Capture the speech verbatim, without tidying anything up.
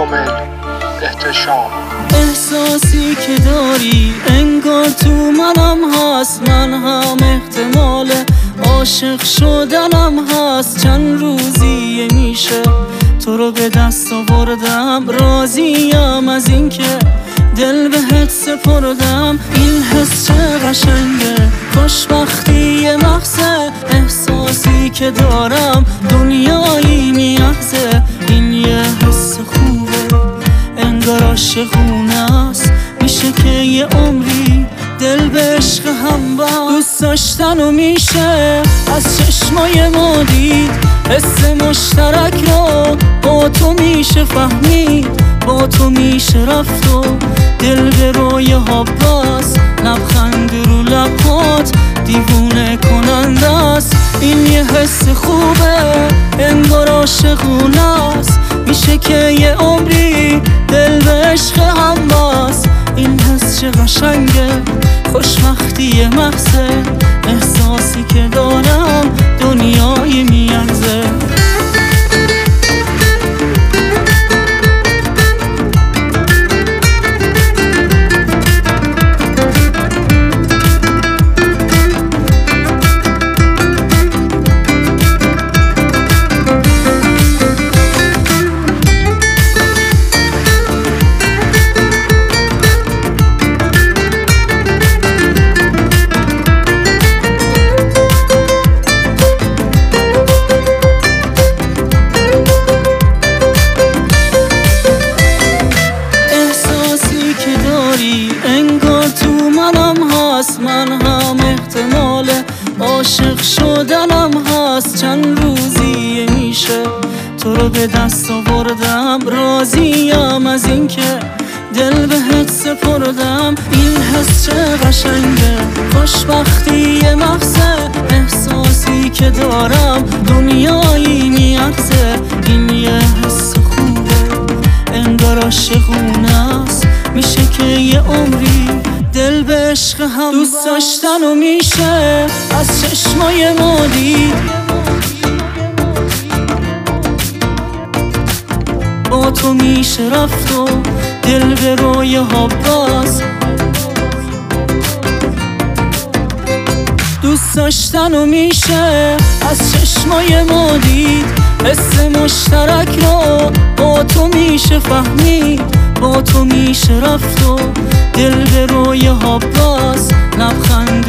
کامل احتشام. احساسی که داری انگار تو منم هست، من هم احتمال عاشق شدنم هست. چند روزیه میشه تو رو به دست آوردم، راضیم از این که دل بهت سپردم. این حس چه قشنگه، خوشبختی محضه، احساسی که دارم دنیایی میارزه. این یه حس خوبه انگار عاشقونه است، میشه که یه عمری دل به عشق هم با دوست داشتن و میشه از چشمای ما دید. حس مشترک رو با تو میشه فهمید، با تو میشه رفت و دل به روی ها باز. لبخند رو لبات دیوونه کننده است، این یه حس خوبه انگار عاشقونه است، میشه که یه عمری دل به عشق هم باز. این حس چه قشنگه، خوشبختی محضه، احساسی که دارم دنیایی میارزه. انگار تو منم هست، من هم احتمال عاشق شدنم هست. چند روزیه میشه تو رو به دست آوردم، راضیم از این که دل بهت سپردم. این حس چه قشنگه، خوشبختی محضه، احساسی که دارم دنیایی میارزه. این یه حس خوبه انگار عاشقونه است، میشه که یه عمری دل به عشق هم دوست داشتن و میشه از چشمای ما دید. با تو میشه رفت و دل به روی ها باز. دوست داشتن و میشه از چشمای ما دید. حس مشترک رو با تو میشه فهمید، با تو میشه رفت و دل به روی ها باز. لبخند